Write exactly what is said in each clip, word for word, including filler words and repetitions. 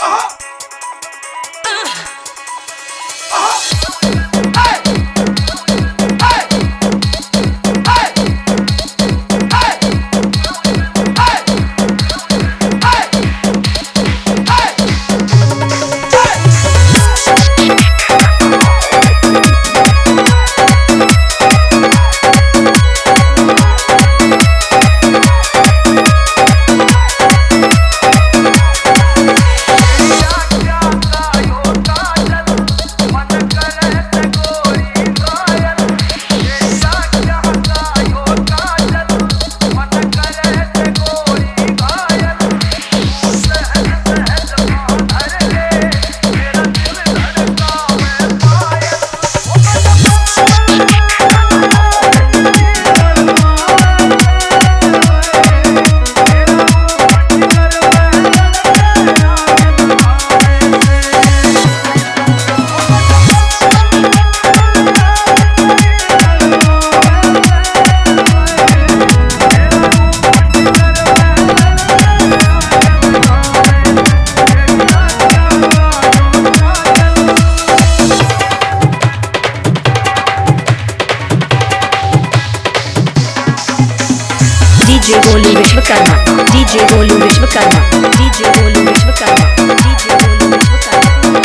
DJ Golu Vishwakarma DJ Golu Vishwakarma DJ Golu Vishwakarma DJ Golu Vishwakarma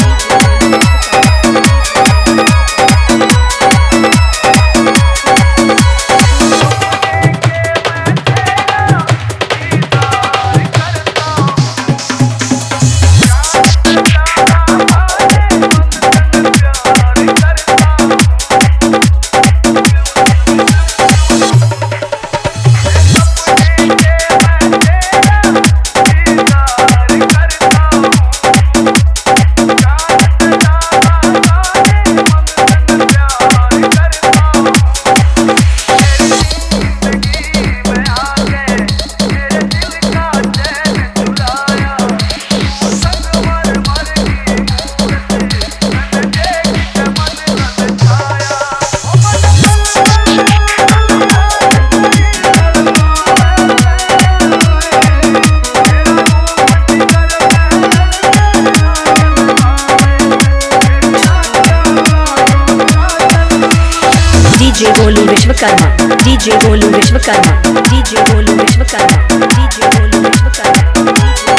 DJ Golu Vishwakarma DJ Golu Vishwakarma DJ Golu Vishwakarma DJ Golu Vishwakarma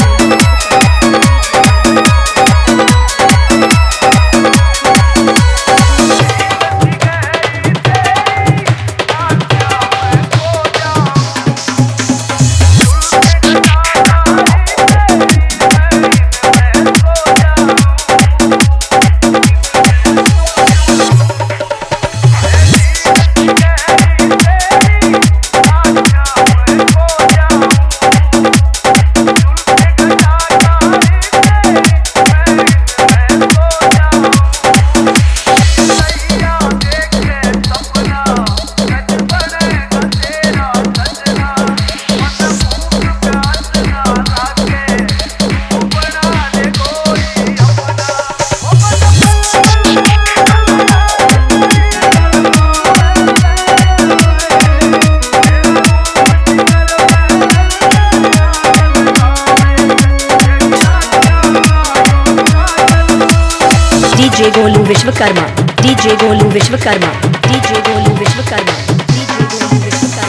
DJ Golu Vishwakarma DJ Golu Vishwakarma DJ Golu Vishwakarma DJ Golu Vishwakarma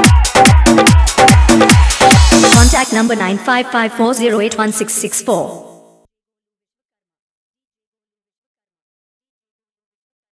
Contact number nine five five four zero eight one six six four.